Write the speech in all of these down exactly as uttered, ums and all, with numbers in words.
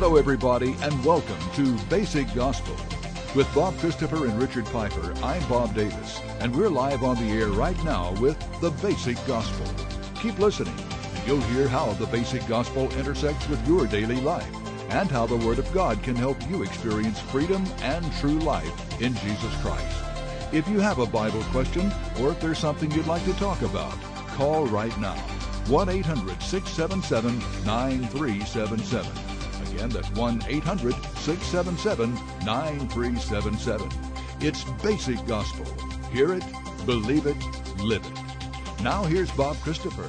Hello, everybody, and welcome to Basic Gospel. With Bob Christopher and Richard Piper, I'm Bob Davis, and we're live on the air right now with the Basic Gospel. Keep listening, and you'll hear how the Basic Gospel intersects with your daily life, and how the Word of God can help you experience freedom and true life in Jesus Christ. If you have a Bible question, or if there's something you'd like to talk about, call right now. one eight hundred six seven seven nine three seven seven. Again, that's one eight hundred six seven seven nine three seven seven. It's Basic Gospel. Hear it, believe it, live it. Now here's Bob Christopher.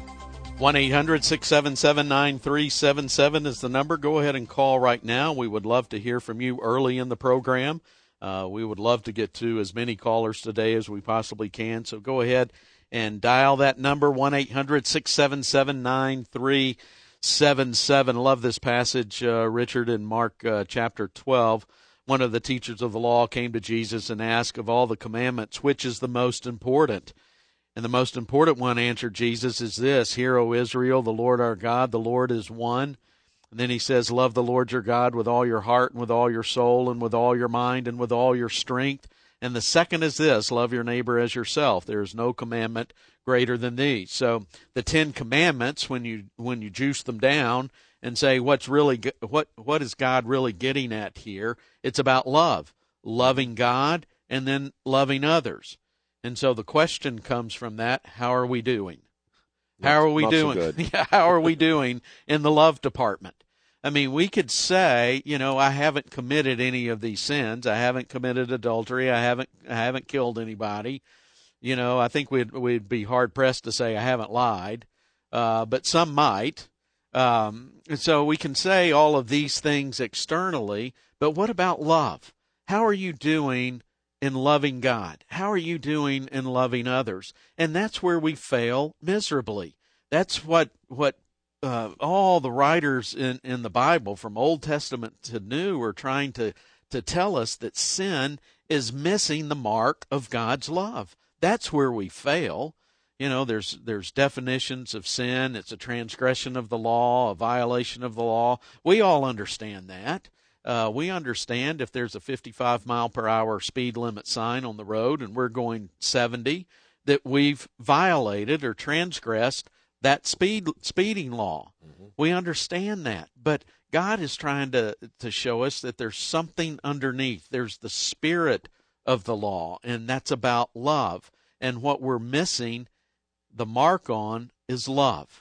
one eight hundred six seven seven nine three seven seven is the number. Go ahead and call right now. We would love to hear from you early in the program. Uh, we would love to get to as many callers today as we possibly can. So go ahead and dial that number, one eight hundred six seven seven nine three seven seven. Love this passage, uh, Richard, in Mark uh, chapter twelve. One of the teachers of the law came to Jesus and asked, of all the commandments, which is the most important? And the most important one, answered Jesus, is this: Hear, O Israel, the Lord our God, the Lord is one. And then he says, love the Lord your God with all your heart and with all your soul and with all your mind and with all your strength. And the second is this: love your neighbor as yourself. There is no commandment greater than these. So the Ten Commandments, when you when you juice them down and say what's really what what is God really getting at here, it's about love, loving God and then loving others. And so the question comes from that: how are we doing? How are we not doing? So good. How are we doing in the love department? I mean, we could say, you know, I haven't committed any of these sins. I haven't committed adultery. I haven't I haven't killed anybody. You know, I think we'd we'd be hard pressed to say I haven't lied, uh, but some might. Um, and so we can say all of these things externally, but what about love? How are you doing in loving God? How are you doing in loving others? And that's where we fail miserably. That's what what uh, all the writers in, in the Bible, from Old Testament to New, are trying to, to tell us that sin is missing the mark of God's love. That's where we fail. You know, there's there's definitions of sin. It's a transgression of the law, a violation of the law. We all understand that. Uh, we understand if there's a fifty-five mile per hour speed limit sign on the road and we're going seventy, that we've violated or transgressed that speed speeding law. Mm-hmm. We understand that. But God is trying to, to show us that there's something underneath. There's the spirit of the law, and that's about love. And what we're missing the mark on is love.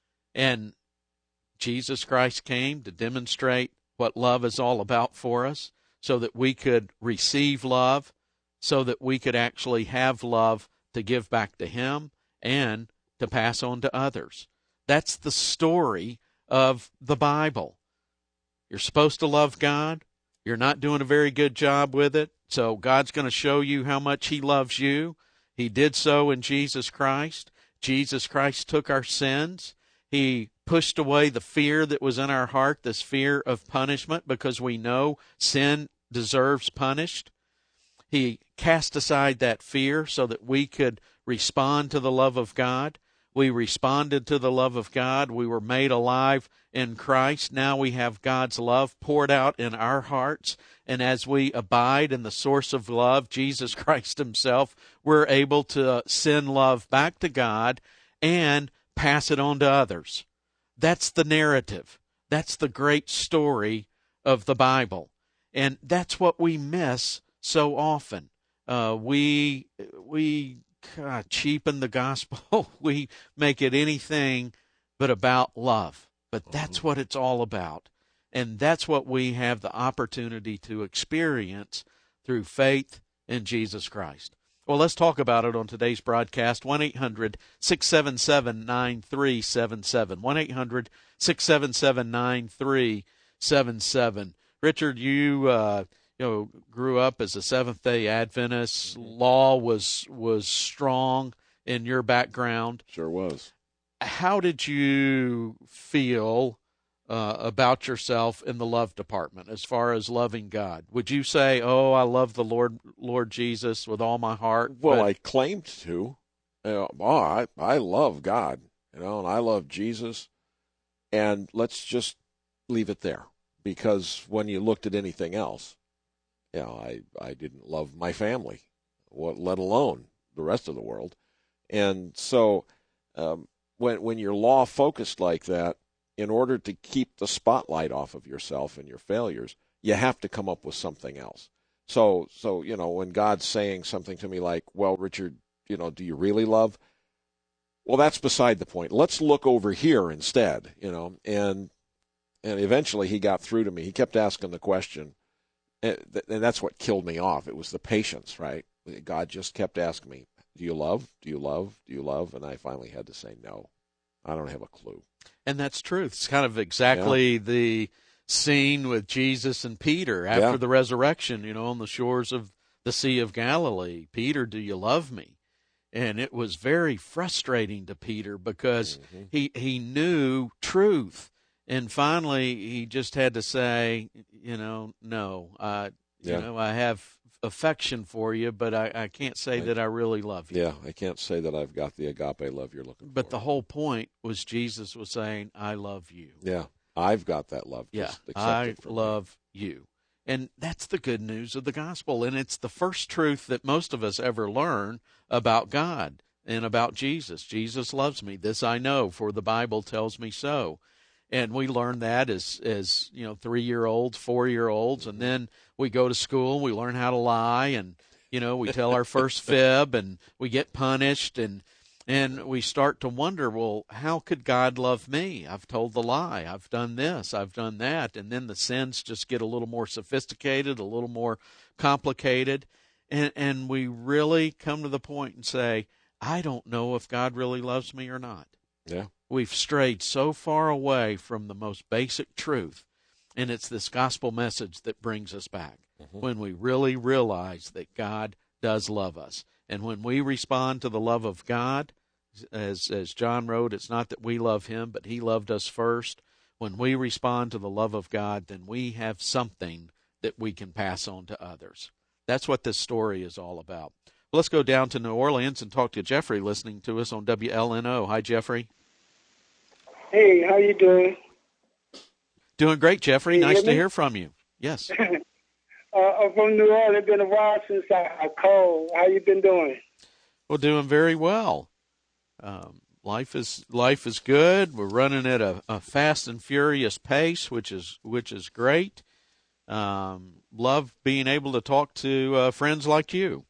And Jesus Christ came to demonstrate what love is all about for us, so that we could receive love, so that we could actually have love to give back to Him and to pass on to others. That's the story of the Bible. You're supposed to love God. You're not doing a very good job with it, so God's going to show you how much He loves you. He did so in Jesus Christ. Jesus Christ took our sins. He pushed away the fear that was in our heart, this fear of punishment, because we know sin deserves punished. He cast aside that fear so that we could respond to the love of God. We responded to the love of God. We were made alive in Christ. Now we have God's love poured out in our hearts. And as we abide in the source of love, Jesus Christ Himself, we're able to send love back to God and pass it on to others. That's the narrative. That's the great story of the Bible. And that's what we miss so often. Uh, we we God, cheapen the gospel. We make it anything but about love. But that's what it's all about. And that's what we have the opportunity to experience through faith in Jesus Christ. Well, let's talk about it on today's broadcast. one eight hundred six seven seven nine three seven seven. one eight hundred six seven seven nine three seven seven. Richard, you uh, you know grew up as a Seventh-day Adventist. Law was was strong in your background. Sure was. How did you feel uh, about yourself in the love department as far as loving God? Would you say, oh, I love the Lord Lord Jesus with all my heart? Well, but... I claimed to. You know, oh, I, I love God, you know, and I love Jesus, and let's just leave it there. because when you looked at anything else, you know, I, I didn't love my family, what, let alone the rest of the world. And so um, when when you're law-focused like that, in order to keep the spotlight off of yourself and your failures, you have to come up with something else. So, so you know, when God's saying something to me like, well, Richard, you know, do you really love? Well, that's beside the point. Let's look over here instead, you know. And and eventually he got through to me. He kept asking the question, and that's what killed me off. It was the patience, right? God just kept asking me, do you love? Do you love? Do you love? And I finally had to say, no, I don't have a clue. And that's true. It's kind of exactly yeah. the scene with Jesus and Peter after yeah. the resurrection, you know, on the shores of the Sea of Galilee. Peter, do you love me? And it was very frustrating to Peter because mm-hmm. he, he knew truth. And finally, he just had to say, you know, no, uh, yeah. you know, I have affection for you, but I, I can't say I, that I really love you. Yeah, I can't say that I've got the agape love you're looking but for. But the whole point was Jesus was saying, I love you. Yeah, I've got that love. Yeah, Just accept I it from love me. you. And that's the good news of the gospel. And it's the first truth that most of us ever learn about God and about Jesus. Jesus loves me. This I know, for the Bible tells me so. And we learn that as, as you know, three-year-olds, four-year-olds, and then we go to school and we learn how to lie, and, you know, we tell our first fib, and we get punished, and and we start to wonder, well, how could God love me? I've told the lie. I've done this. I've done that. And then the sins just get a little more sophisticated, a little more complicated, and, and we really come to the point and say, I don't know if God really loves me or not. Yeah. We've strayed so far away from the most basic truth, and it's this gospel message that brings us back mm-hmm. when we really realize that God does love us. And when we respond to the love of God, as as John wrote, it's not that we love him, but he loved us first. When we respond to the love of God, then we have something that we can pass on to others. That's what this story is all about. Well, let's go down to New Orleans and talk to Jeffrey listening to us on W L N O. Hi, Jeffrey. Hey, how you doing? Doing great, Jeffrey. Nice hear to hear from you. Yes. uh, I'm from New Orleans. It's been a while since I, I called. How you been doing? Well, doing very well. Um, life is life is good. We're running at a, a fast and furious pace, which is which is great. Um, love being able to talk to uh, friends like you.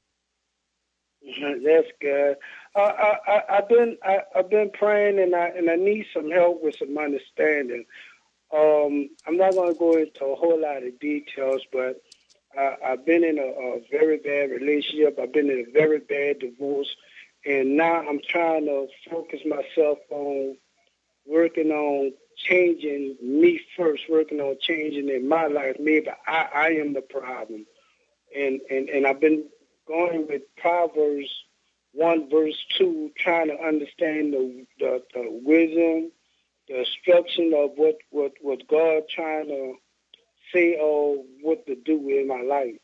That's good. Uh, I, I, I've been I, I've been praying, and I and I need some help with some understanding. Um, I'm not going to go into a whole lot of details, but I, I've been in a, a very bad relationship. I've been in a very bad divorce, and now I'm trying to focus myself on working on changing me first, working on changing in my life. Maybe I, I am the problem, and, and and I've been going with Proverbs one verse two, trying to understand the the, the wisdom, the instruction of what, what, what God trying to say or what to do in my life.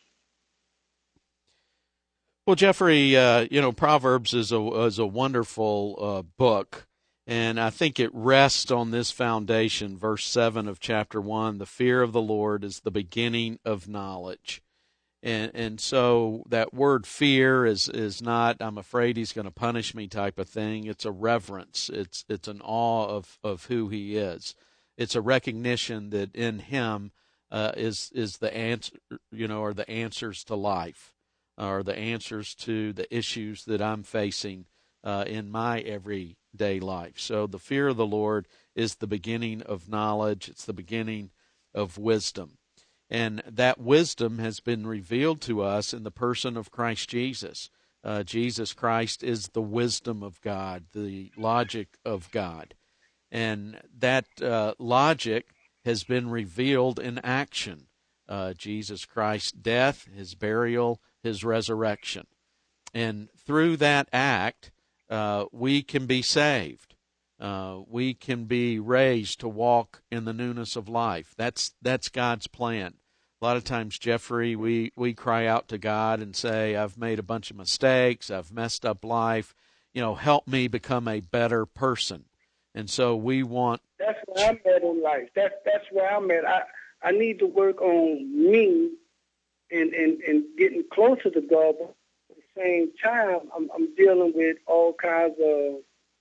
Well, Jeffrey, uh, you know, Proverbs is a is a wonderful uh, book, and I think it rests on this foundation. Verse seven of chapter one: the fear of the Lord is the beginning of knowledge. And and so that word fear is, is not, I'm afraid he's going to punish me type of thing. It's a reverence. It's it's an awe of, of who he is. It's a recognition that in him uh, is is the answer, you know, or the answers to life, or the answers to the issues that I'm facing uh, in my everyday life. So the fear of the Lord is the beginning of knowledge. It's the beginning of wisdom. And that wisdom has been revealed to us in the person of Christ Jesus. Uh, Jesus Christ is the wisdom of God, the logic of God. And that uh, logic has been revealed in action. Uh, Jesus Christ's death, his burial, his resurrection. And through that act, uh, we can be saved. Uh, we can be raised to walk in the newness of life. That's that's God's plan. A lot of times, Jeffrey, we, we cry out to God and say, I've made a bunch of mistakes, I've messed up life, you know, help me become a better person. And so we want... That's where I'm at in life. That's, that's where I'm at. I, I need to work on me and, and, and getting closer to God. But at the same time, I'm, I'm dealing with all kinds of,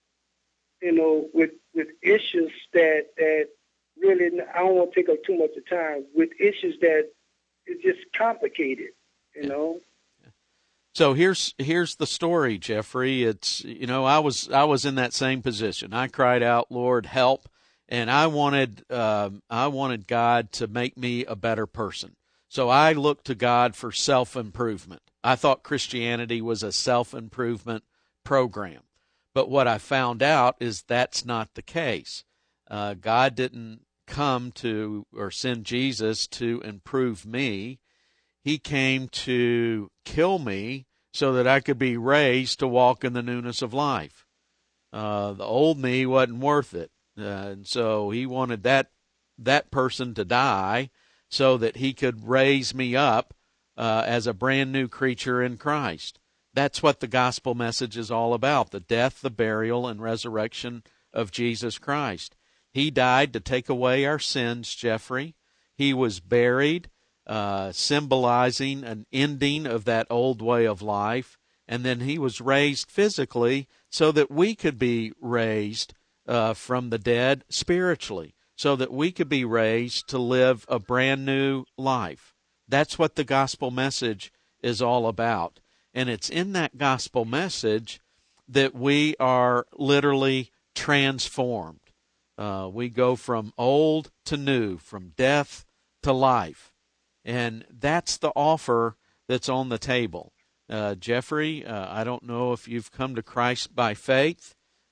you know, with with issues that that really, I don't want to take up too much of time, with issues that is just complicated, you yeah. know. So here's here's the story, Jeffrey. It's, you know, I was I was in that same position. I cried out, Lord, help, and I wanted um, I wanted God to make me a better person. So I looked to God for self-improvement. I thought Christianity was a self-improvement program, but what I found out is that's not the case. Uh, God didn't come to or send Jesus to improve me. He came to kill me so that I could be raised to walk in the newness of life. Uh, the old me wasn't worth it. Uh, and so he wanted that that person to die so that he could raise me up uh, as a brand new creature in Christ. That's what the gospel message is all about, the death, the burial, and resurrection of Jesus Christ. He died to take away our sins, Jeffrey. He was buried, Uh, symbolizing an ending of that old way of life, and then he was raised physically so that we could be raised uh, from the dead spiritually, so that we could be raised to live a brand new life. That's what the gospel message is all about, and it's in that gospel message that we are literally transformed. Uh, we go from old to new, from death to life. And that's the offer that's on the table. Uh, Jeffrey, uh, I don't know if you've come to Christ by faith,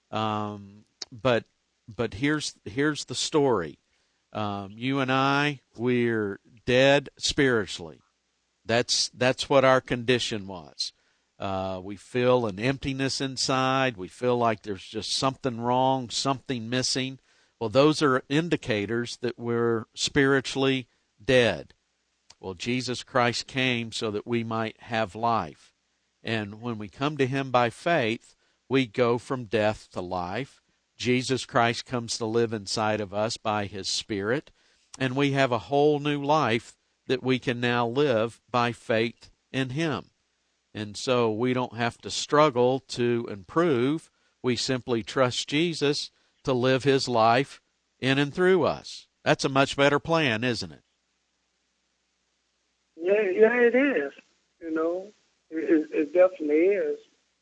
um, but but here's here's the story. Um, you and I, we're dead spiritually. That's that's what our condition was. Uh, we feel an emptiness inside. We feel like there's just something wrong, something missing. Well, those are indicators that we're spiritually dead. Well, Jesus Christ came so that we might have life. And when we come to him by faith, we go from death to life. Jesus Christ comes to live inside of us by his Spirit, and we have a whole new life that we can now live by faith in him. And so we don't have to struggle to improve. We simply trust Jesus to live his life in and through us. That's a much better plan, isn't it? Yeah, yeah, it is. You know, it, it definitely is.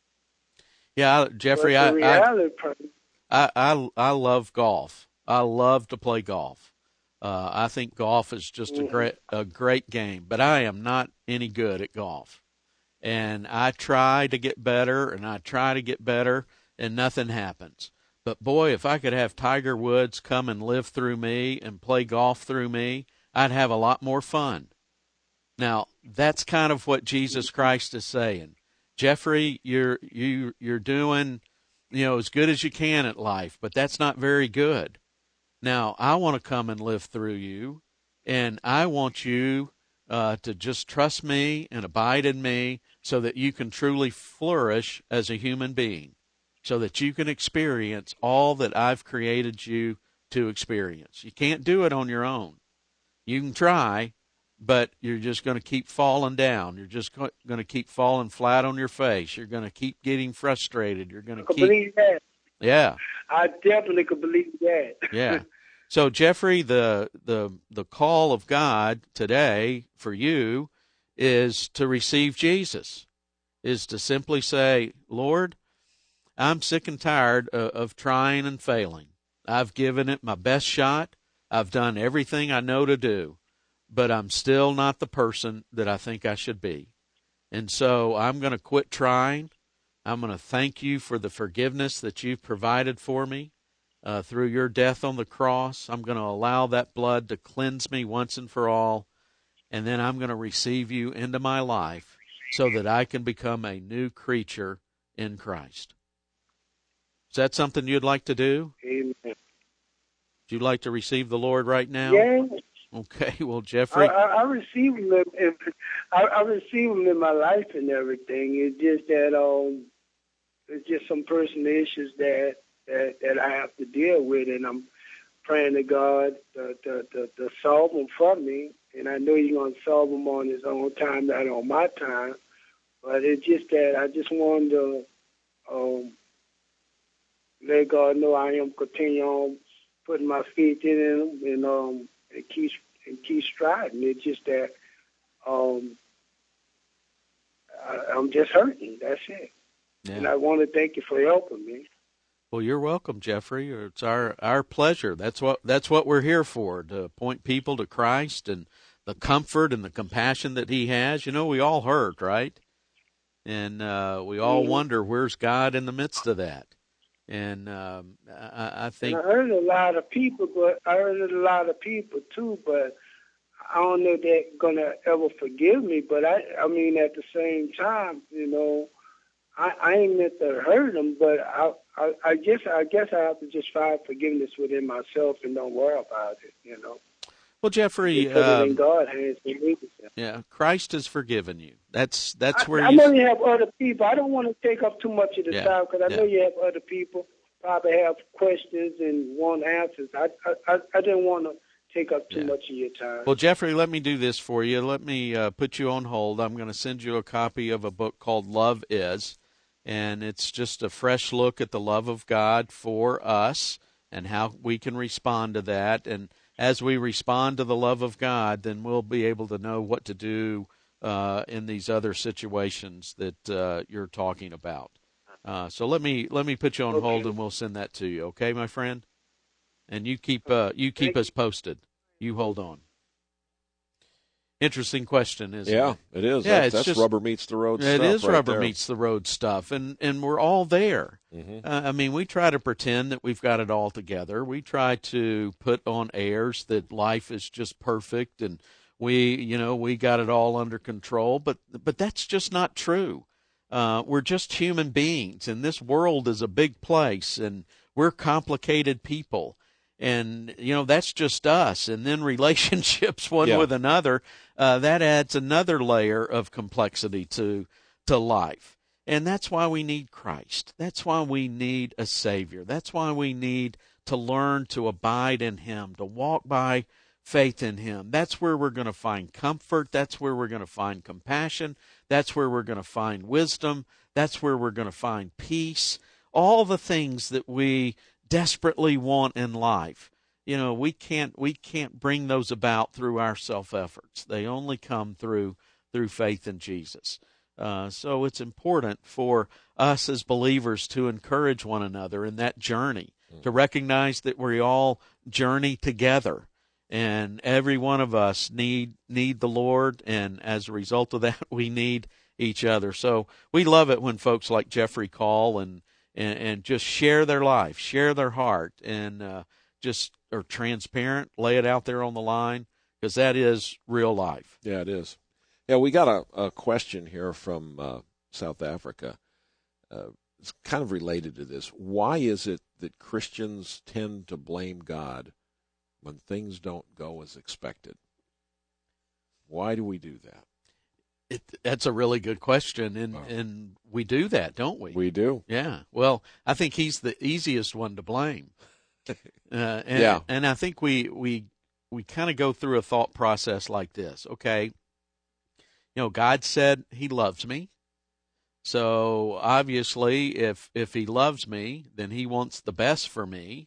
Yeah, Jeffrey, I, I, I I I love golf. I love to play golf. Uh, I think golf is just a great a great game, but I am not any good at golf. And I try to get better, and I try to get better, and nothing happens. But boy, if I could have Tiger Woods come and live through me and play golf through me, I'd have a lot more fun. Now, that's kind of what Jesus Christ is saying. Jeffrey, you're you you're doing, you know, as good as you can at life, but that's not very good. Now, I want to come and live through you, and I want you uh, to just trust me and abide in me so that you can truly flourish as a human being, so that you can experience all that I've created you to experience. You can't do it on your own. You can try, but you're just going to keep falling down. You're just going to keep falling flat on your face. You're going to keep getting frustrated. You're going to keep. Believe that. Yeah. I definitely could believe that. Yeah. So, Jeffrey, the the the call of God today for you is to receive Jesus, is to simply say, Lord, I'm sick and tired of, of trying and failing. I've given it my best shot. I've done everything I know to do, but I'm still not the person that I think I should be. And so I'm going to quit trying. I'm going to thank you for the forgiveness that you've provided for me uh, through your death on the cross. I'm going to allow that blood to cleanse me once and for all, and then I'm going to receive you into my life so that I can become a new creature in Christ. Is that something you'd like to do? Amen. Would you like to receive the Lord right now? Yeah. Okay, well, Jeffrey. I, I, I receive him. In, I, I receive him in my life and everything. It's just that um, it's just some personal issues that, that that I have to deal with, and I'm praying to God to, to, to, to solve them for me. And I know He's going to solve them on His own time, not on my time. But it's just that I just wanted to um, let God know I am continue on putting my faith in Him and um and keep and keep striding. It's just that um I, I'm just hurting. That's it. Yeah. And I want to thank you for helping me. Well, you're welcome, Jeffrey. It's our, our pleasure. That's what that's what we're here for, to point people to Christ and the comfort and the compassion that He has. You know, we all hurt, right? And uh, we all mm-hmm. wonder, where's God in the midst of that? And um, I, I think and I heard a lot of people, but I heard a lot of people too. But I don't know if they're gonna ever forgive me. But I, I mean, at the same time, you know, I, I ain't meant to hurt them. But I, I, I guess, I guess I have to just find forgiveness within myself and don't worry about it. You know. Well, Jeffrey, um, in God's hands, yeah, Christ has forgiven you. That's that's I, where I you. know you have other people. I don't want to take up too much of the yeah, time because I yeah. know you have other people probably have questions and want answers. I I, I didn't want to take up too yeah. much of your time. Well, Jeffrey, let me do this for you. Let me uh, put you on hold. I'm going to send you a copy of a book called Love Is, and it's just a fresh look at the love of God for us and how we can respond to that. And as we respond to the love of God, then we'll be able to know what to do uh, in these other situations that uh, you're talking about. Uh, so let me let me put you on okay. hold, and we'll send that to you. Okay, my friend? And you keep uh, you keep us posted. You hold on. Interesting question, isn't yeah, it? Yeah, it is. Yeah, that's it's that's just, rubber meets the road it stuff. It is right rubber there. meets the road stuff, and and we're all there. Mm-hmm. Uh, I mean, we try to pretend that we've got it all together. We try to put on airs that life is just perfect and we, you know, we got it all under control. But but that's just not true. Uh, we're just human beings, and this world is a big place, and we're complicated people. And, you know, that's just us. And then relationships one yeah. with another, uh, that adds another layer of complexity to to life. And that's why we need Christ. That's why we need a Savior. That's why we need to learn to abide in Him, to walk by faith in Him. That's where we're going to find comfort. That's where we're going to find compassion. That's where we're going to find wisdom. That's where we're going to find peace. All the things that we desperately want in life. You know, we can't we can't bring those about through our self-efforts. They only come through through faith in Jesus. Uh, so it's important for us as believers to encourage one another in that journey, mm-hmm. to recognize that we all journey together, and every one of us need need the Lord, and as a result of that, we need each other. So we love it when folks like Jeffrey call and and, and just share their life, share their heart, and uh, just are transparent, lay it out there on the line, because that is real life. Yeah, it is. Yeah, we got a, a question here from uh, South Africa. Uh, it's kind of related to this. Why is it that Christians tend to blame God when things don't go as expected? Why do we do that? It, that's a really good question, and, oh. and we do that, don't we? We do. Yeah. Well, I think he's the easiest one to blame. uh, and, yeah. And I think we we we kind of go through a thought process like this. Okay, you know, God said He loves me, so obviously, if if He loves me, then He wants the best for me.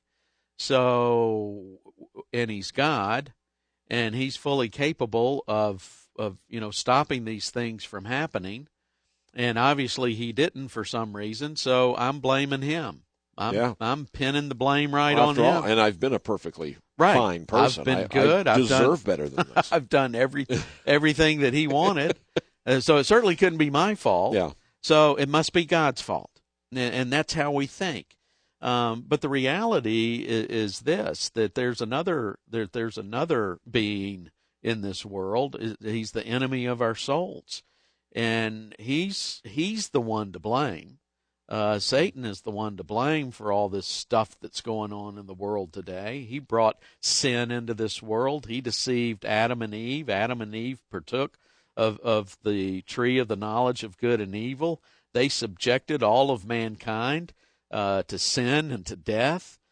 So, and He's God, and He's fully capable of. of, you know, stopping these things from happening. And obviously He didn't for some reason, so I'm blaming Him. I'm, yeah. I'm pinning the blame right well, on Him. All, and I've been a perfectly right. fine person. I've been I, good. I I've deserve done, better than this. I've done every, everything that He wanted. uh, so it certainly couldn't be my fault. Yeah. So it must be God's fault. And, and that's how we think. Um, but the reality is, is this, that there's another, there, there's another being in this world. He's the enemy of our souls, and he's he's the one to blame. Uh, Satan is the one to blame for all this stuff that's going on in the world today. He brought sin into this world. He deceived Adam and Eve. Adam and Eve partook of, of the tree of the knowledge of good and evil. They subjected all of mankind uh, to sin and to death.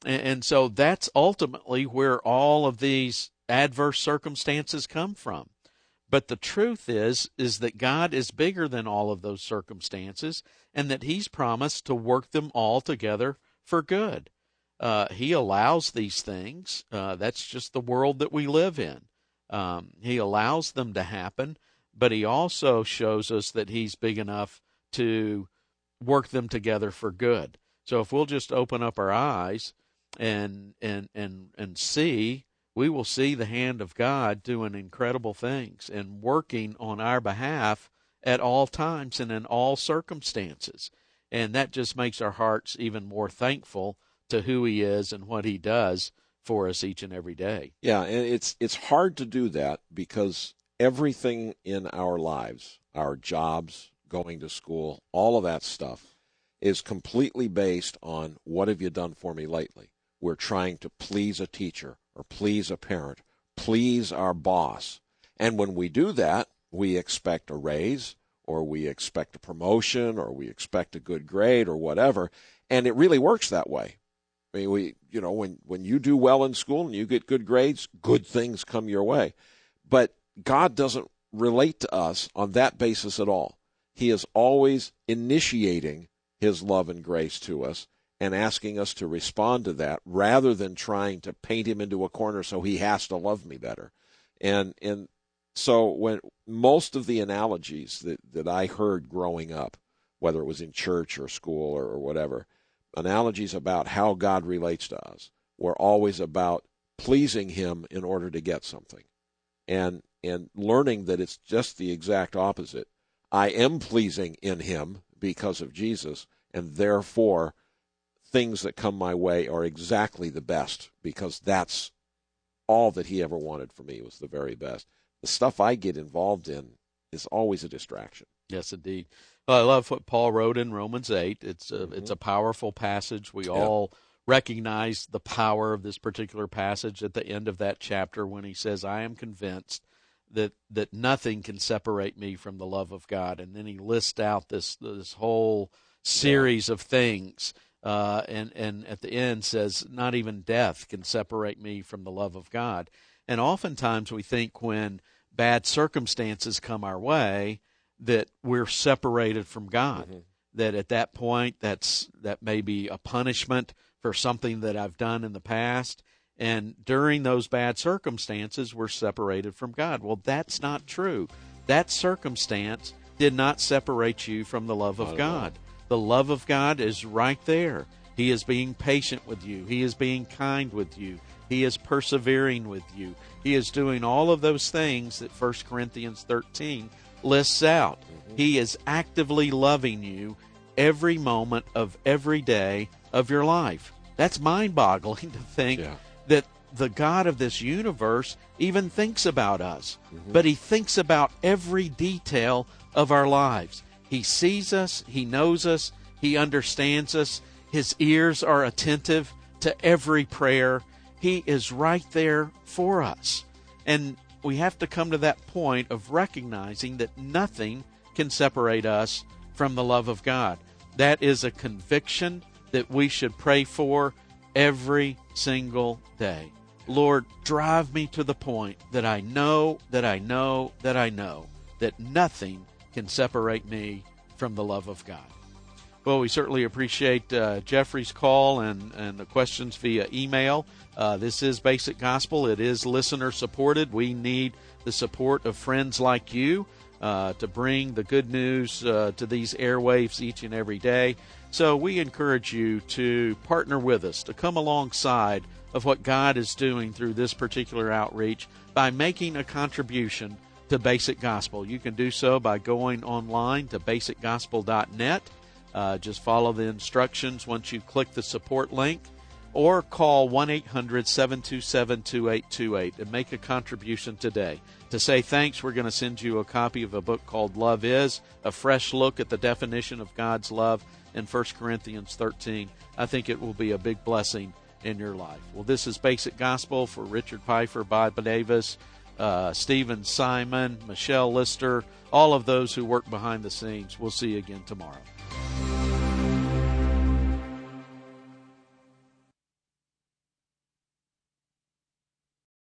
And, and so that's ultimately where all of these adverse circumstances come from. But the truth is, is that God is bigger than all of those circumstances, and that he's promised to work them all together for good. Uh, he allows these things. Uh, that's just the world that we live in. Um, he allows them to happen, but he also shows us that he's big enough to work them together for good. So if we'll just open up our eyes and and and and see, we will see the hand of God doing incredible things and working on our behalf at all times and in all circumstances. And that just makes our hearts even more thankful to who he is and what he does for us each and every day. Yeah, and it's it's hard to do that because everything in our lives, our jobs, going to school, all of that stuff is completely based on what have you done for me lately. We're trying to please a teacher or please a parent, please our boss. And when we do that, we expect a raise or we expect a promotion or we expect a good grade or whatever. And it really works that way. I mean, we, you know, when, when you do well in school and you get good grades, good things come your way. But God doesn't relate to us on that basis at all. He is always initiating his love and grace to us and asking us to respond to that rather than trying to paint him into a corner so he has to love me better. And and so when most of the analogies that, that I heard growing up, whether it was in church or school or, or whatever, analogies about how God relates to us were always about pleasing him in order to get something. And and learning that it's just the exact opposite. I am pleasing in him because of Jesus, and therefore things that come my way are exactly the best because that's all that he ever wanted for me was the very best. The stuff I get involved in is always a distraction. Yes, indeed. Well, I love what Paul wrote in Romans eight. It's a, Mm-hmm. it's a powerful passage. We Yeah. all recognize the power of this particular passage at the end of that chapter when he says, I am convinced that that nothing can separate me from the love of God. And then he lists out this this whole series yeah. of things. Uh, and, and at the end says, not even death can separate me from the love of God. And oftentimes we think when bad circumstances come our way that we're separated from God, mm-hmm. that at that point that's that may be a punishment for something that I've done in the past. And during those bad circumstances, we're separated from God. Well, that's not true. That circumstance did not separate you from the love of not God. The love of God is right there. He is being patient with you. He is being kind with you. He is persevering with you. He is doing all of those things that First Corinthians thirteen lists out. Mm-hmm. He is actively loving you every moment of every day of your life. That's mind-boggling to think yeah. that the God of this universe even thinks about us. Mm-hmm. But he thinks about every detail of our lives. He sees us, he knows us, he understands us. His ears are attentive to every prayer. He is right there for us. And we have to come to that point of recognizing that nothing can separate us from the love of God. That is a conviction that we should pray for every single day. Lord, drive me to the point that I know, that I know, that I know that nothing can separate me from the love of God. Well, we certainly appreciate uh, Jeffrey's call and, and the questions via email. Uh, this is Basic Gospel. It is listener-supported. We need the support of friends like you uh, to bring the good news uh, to these airwaves each and every day. So we encourage you to partner with us, to come alongside of what God is doing through this particular outreach by making a contribution to Basic Gospel. You can do so by going online to basic gospel dot net. Uh, just follow the instructions once you click the support link, or call one eight hundred seven two seven two eight two eight and make a contribution today. To say thanks, we're going to send you a copy of a book called Love Is, a fresh look at the definition of God's love in First Corinthians thirteen. I think it will be a big blessing in your life. Well, this is Basic Gospel for Richard Pfeiffer, Bob Davis, uh, Stephen Simon, Michelle Lister, all of those who work behind the scenes. We'll see you again tomorrow.